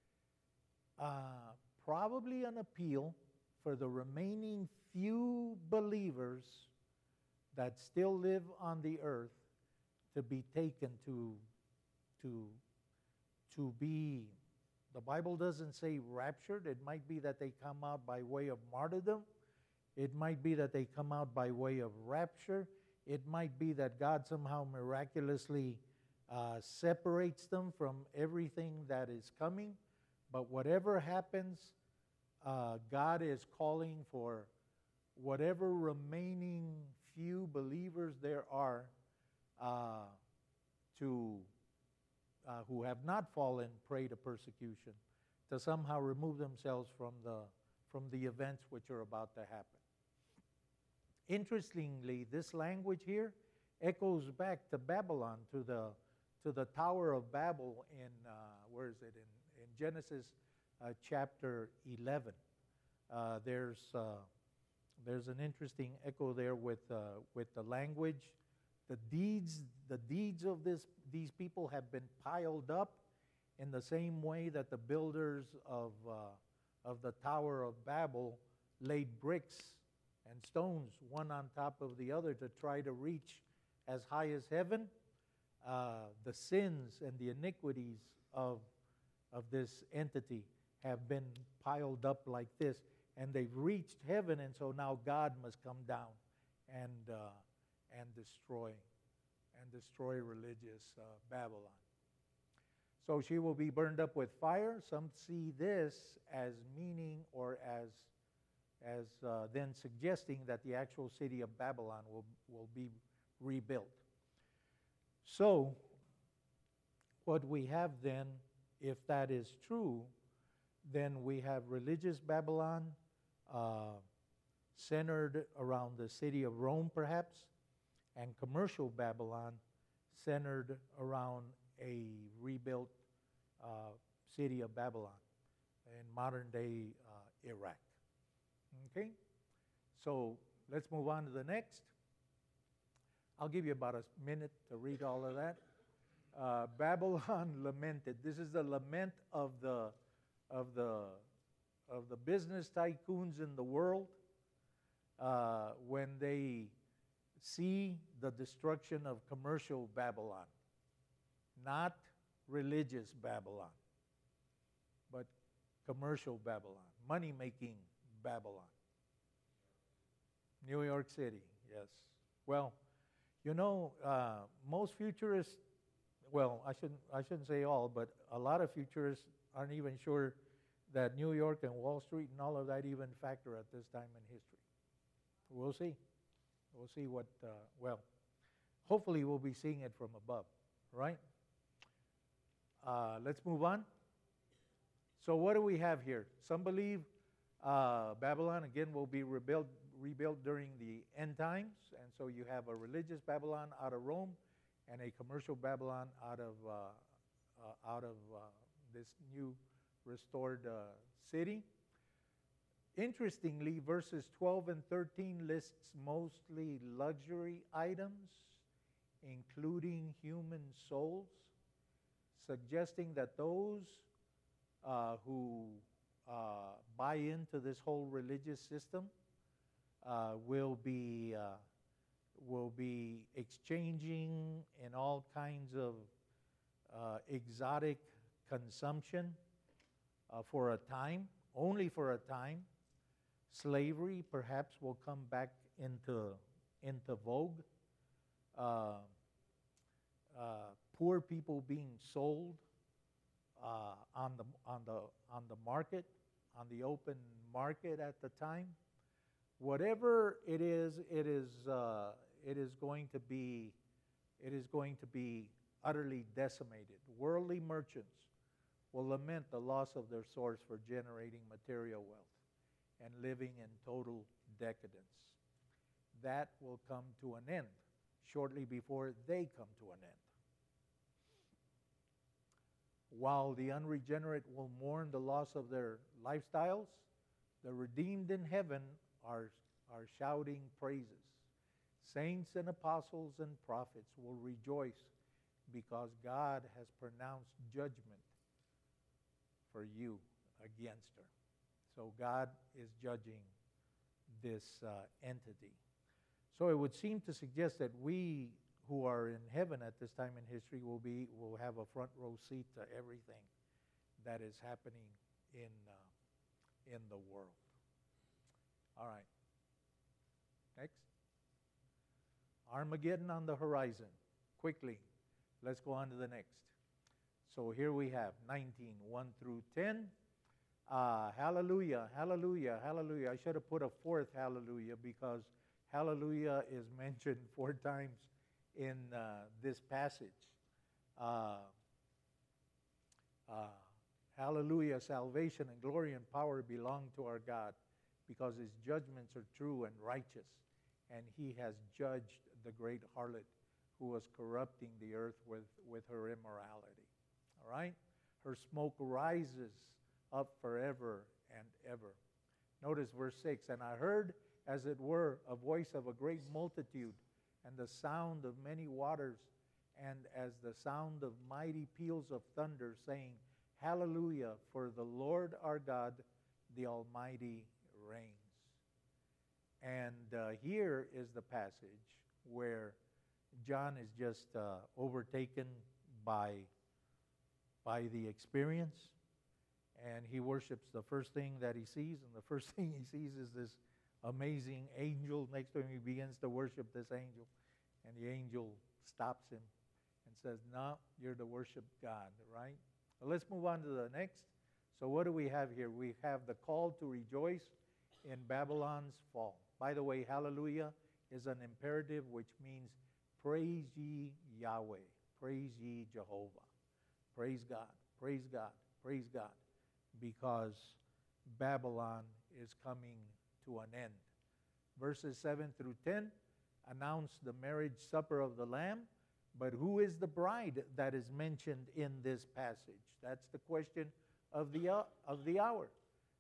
Uh, probably an appeal for the remaining few believers that still live on the earth to be taken to, to, to be, the Bible doesn't say raptured. It might be that they come out by way of martyrdom. It might be that they come out by way of rapture. It might be that God somehow miraculously uh, separates them from everything that is coming. But whatever happens, uh, God is calling for whatever remaining few believers there are uh, to uh, who have not fallen prey to persecution, to somehow remove themselves from the from the events which are about to happen. Interestingly, this language here echoes back to Babylon, to the to the Tower of Babel in uh, where is it in in Genesis uh, chapter eleven. Uh, there's uh, there's an interesting echo there with uh, with the language. The deeds the deeds of this these people have been piled up in the same way that the builders of uh, of the Tower of Babel laid bricks and stones one on top of the other to try to reach as high as heaven. Uh, the sins and the iniquities of of this entity have been piled up like this, and they've reached heaven, and so now God must come down and uh, and destroy and destroy religious uh, Babylon. So she will be burned up with fire. Some see this as meaning or as as uh, then suggesting that the actual city of Babylon will will be rebuilt. So what we have then, if that is true, then we have religious Babylon uh, centered around the city of Rome, perhaps, and commercial Babylon centered around a rebuilt uh, city of Babylon in modern day uh, Iraq. Okay? So let's move on to the next. I'll give you about a minute to read all of that. Uh, Babylon lamented. This is the lament of the of the of the business tycoons in the world uh, when they see the destruction of commercial Babylon, not religious Babylon, but commercial Babylon, money-making Babylon. New York City, yes. Well, you know, uh, most futurists, well, I shouldn't, I shouldn't say all, but a lot of futurists aren't even sure that New York and Wall Street and all of that even factor at this time in history. We'll see. We'll see what, uh, well, hopefully we'll be seeing it from above, right? Uh, let's move on. So what do we have here? Some believe uh, Babylon, again, will be rebuilt, rebuilt during the end times. And so you have a religious Babylon out of Rome and a commercial Babylon out of, uh, uh, out of uh, this new restored uh, city. Interestingly, verses twelve and thirteen lists mostly luxury items, including human souls, suggesting that those uh, who uh, buy into this whole religious system uh, will be uh, will be exchanging in all kinds of uh, exotic consumption uh, for a time, only for a time. Slavery perhaps will come back into, into vogue. Uh, uh, poor people being sold uh, on the on the on the market, on the open market at the time. Whatever it is, it is uh, it is going to be it is going to be utterly decimated. Worldly merchants will lament the loss of their source for generating material wealth and living in total decadence. That will come to an end shortly before they come to an end. While the unregenerate will mourn the loss of their lifestyles, the redeemed in heaven are, are shouting praises. Saints and apostles and prophets will rejoice because God has pronounced judgment for you against her. So God is judging this uh, entity. So it would seem to suggest that we who are in heaven at this time in history will be will have a front row seat to everything that is happening in uh, in the world. All right. Next. Armageddon on the horizon. Quickly, let's go on to the next. So here we have nineteen, one through ten. Uh, hallelujah, hallelujah, hallelujah. I should have put a fourth hallelujah because hallelujah is mentioned four times in uh, this passage. Uh, uh, hallelujah, salvation and glory and power belong to our God because his judgments are true and righteous, and he has judged the great harlot who was corrupting the earth with, with her immorality. All right? Her smoke rises up forever and ever. Notice verse six, and I heard, as it were, a voice of a great multitude, and the sound of many waters, and as the sound of mighty peals of thunder, saying, Hallelujah, for the Lord our God, the Almighty, reigns. And uh, here is the passage where John is just uh, overtaken by, by the experience, and he worships the first thing that he sees, and the first thing he sees is this amazing angel next to him. He begins to worship this angel, and the angel stops him and says, no, you're to worship God, right? Well, let's move on to the next. So what do we have here? We have the call to rejoice in Babylon's fall. By the way, hallelujah is an imperative which means praise ye Yahweh, praise ye Jehovah, praise God, praise God, praise God, because Babylon is coming to an end. Verses seven through ten announce the marriage supper of the Lamb, but who is the bride that is mentioned in this passage? That's the question of the, uh, of the hour.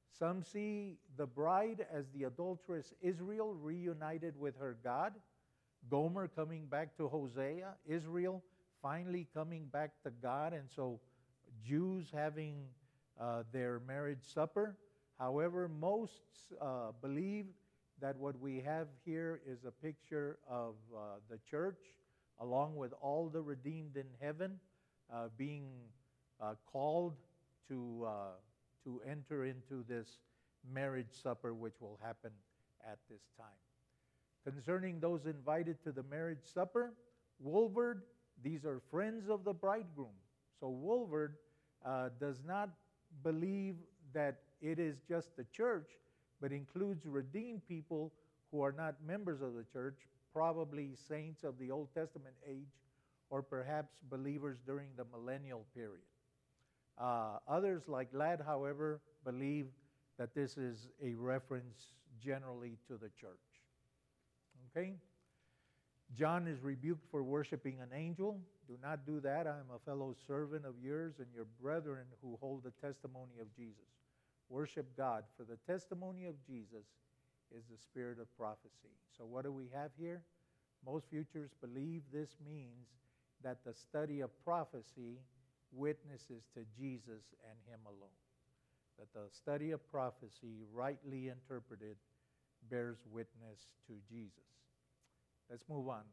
Some see the bride as the adulteress Israel reunited with her God, Gomer coming back to Hosea, Israel finally coming back to God, and so Jews having uh, their marriage supper. However, most uh, believe that what we have here is a picture of uh, the church, along with all the redeemed in heaven, uh, being uh, called to uh, to enter into this marriage supper, which will happen at this time. Concerning those invited to the marriage supper, Woolvard, these are friends of the bridegroom. So Woolvard uh, does not believe that it is just the church, but includes redeemed people who are not members of the church, probably saints of the Old Testament age, or perhaps believers during the millennial period. Uh, others, like Ladd, however, believe that this is a reference generally to the church. Okay? John is rebuked for worshiping an angel. Do not do that. I am a fellow servant of yours and your brethren who hold the testimony of Jesus. Worship God, for the testimony of Jesus is the spirit of prophecy. So what do we have here? Most futurists believe this means that the study of prophecy witnesses to Jesus and him alone. That the study of prophecy, rightly interpreted, bears witness to Jesus. Let's move on.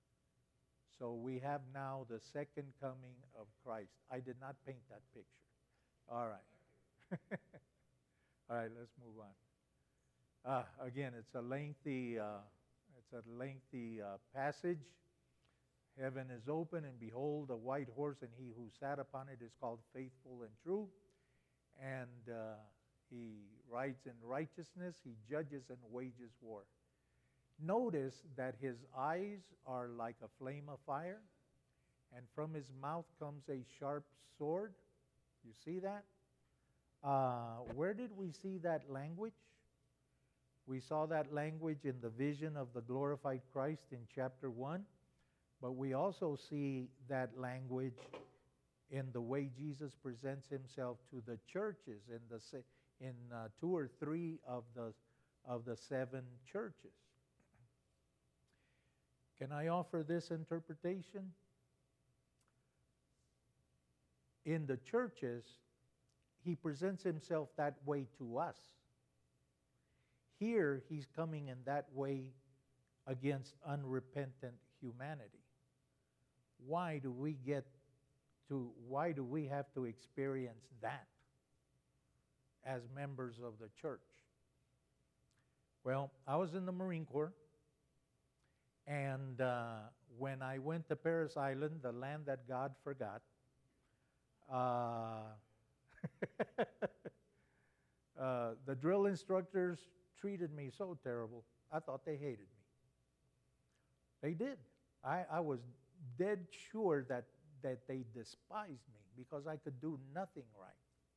So we have now the second coming of Christ. I did not paint that picture. All right. All right, let's move on. Uh, again, it's a lengthy, uh, it's a lengthy uh, passage. Heaven is open, and behold, a white horse, and he who sat upon it is called Faithful and True. And uh, he rides in righteousness, he judges and wages war. Notice that his eyes are like a flame of fire, and from his mouth comes a sharp sword. You see that? Uh, where did we see that language? We saw that language in the vision of the glorified Christ in chapter one, but we also see that language in the way Jesus presents himself to the churches in the in uh, two or three of the of the seven churches. Can I offer this interpretation? In the churches, he presents himself that way to us. Here, he's coming in that way against unrepentant humanity. Why do we get to, why do we have to experience that as members of the church? Well, I was in the Marine Corps, and uh, when I went to Parris Island, the land that God forgot, uh, uh, the drill instructors treated me so terrible. I thought they hated me. They did. I, I was dead sure that, that they despised me because I could do nothing right.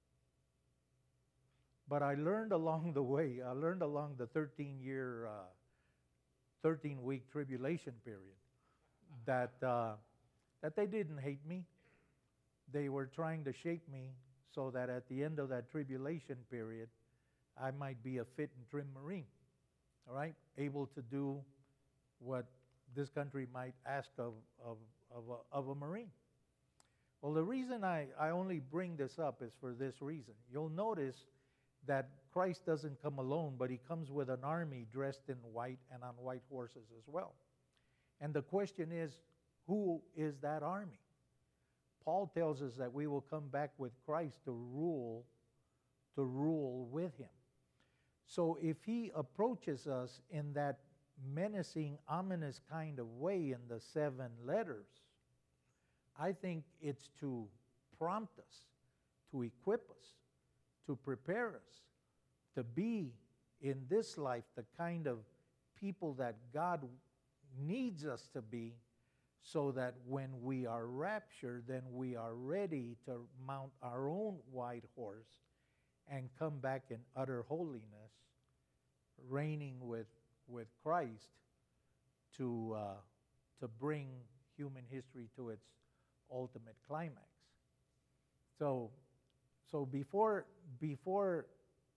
But I learned along the way, I learned along the thirteen-year, uh, thirteen-week tribulation period that, uh, that they didn't hate me. They were trying to shape me so that at the end of that tribulation period, I might be a fit and trim Marine, all right, able to do what this country might ask of, of, of, a, of a Marine. Well, the reason I, I only bring this up is for this reason. You'll notice that Christ doesn't come alone, but he comes with an army dressed in white and on white horses as well. And the question is, who is that army? Paul tells us that we will come back with Christ to rule, to rule with him. So if he approaches us in that menacing, ominous kind of way in the seven letters, I think it's to prompt us, to equip us, to prepare us, to be in this life the kind of people that God needs us to be, so that when we are raptured, then we are ready to mount our own white horse and come back in utter holiness, reigning with, with Christ to, uh, to bring human history to its ultimate climax. So, so before, before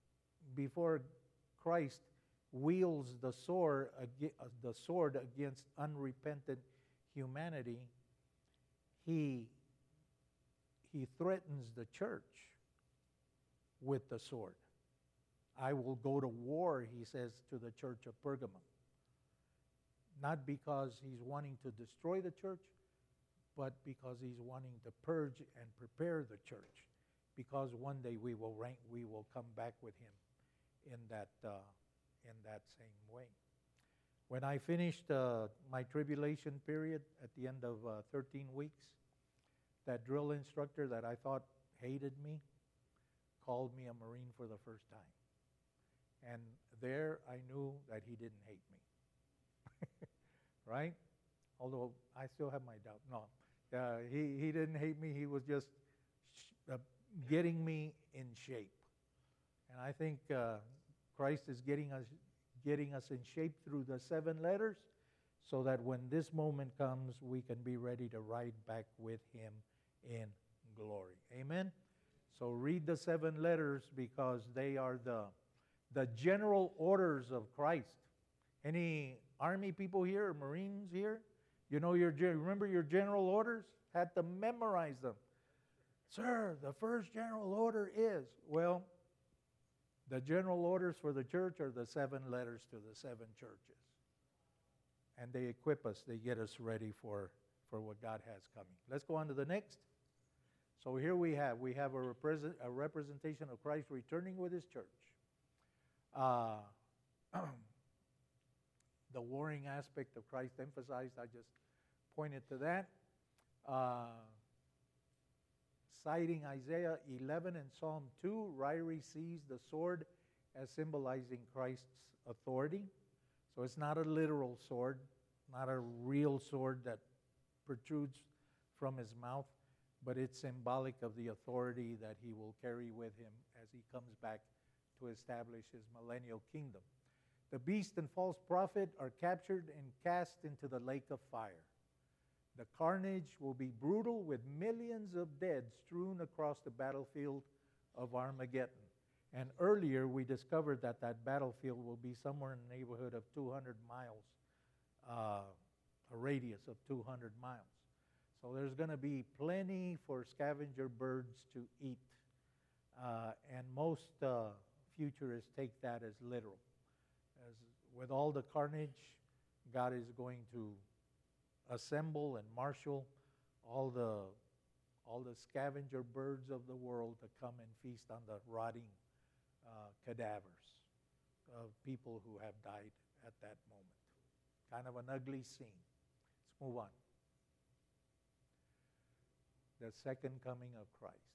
before Christ wields the sword, the sword against unrepentant humanity, he, he threatens the church with the sword. I will go to war, he says to the church of Pergamum. Not because he's wanting to destroy the church, but because he's wanting to purge and prepare the church. Because one day we will rank, we will come back with him in that uh, in that same way. When I finished uh, my tribulation period at the end of uh, thirteen weeks, that drill instructor that I thought hated me called me a Marine for the first time. And there I knew that he didn't hate me. Right? Although I still have my doubt. No, uh, he, he didn't hate me. He was just sh- uh, getting me in shape. And I think uh, Christ is getting us, getting us in shape through the seven letters so that when this moment comes, we can be ready to ride back with him in glory. Amen? So read the seven letters because they are the, the general orders of Christ. Any Army people here, or Marines here? You know your, remember your general orders? Had to memorize them. Sir, the first general order is, well, the general orders for the church are the seven letters to the seven churches. And they equip us, they get us ready for, for what God has coming. Let's go on to the next. So here we have, we have a, represent, a representation of Christ returning with his church. Uh, the warring aspect of Christ emphasized, I just pointed to that. Uh, citing Isaiah eleven and Psalm two, Ryrie sees the sword as symbolizing Christ's authority. So it's not a literal sword, not a real sword that protrudes from his mouth, but it's symbolic of the authority that he will carry with him as he comes back to establish his millennial kingdom. The beast and false prophet are captured and cast into the lake of fire. The carnage will be brutal with millions of dead strewn across the battlefield of Armageddon. And earlier we discovered that that battlefield will be somewhere in the neighborhood of two hundred miles, uh, a radius of two hundred miles. So there's going to be plenty for scavenger birds to eat. Uh, and most uh, futurists take that as literal. As with all the carnage, God is going to assemble and marshal all the all the scavenger birds of the world to come and feast on the rotting uh, cadavers of people who have died at that moment. Kind of an ugly scene. Let's move on. The second coming of Christ.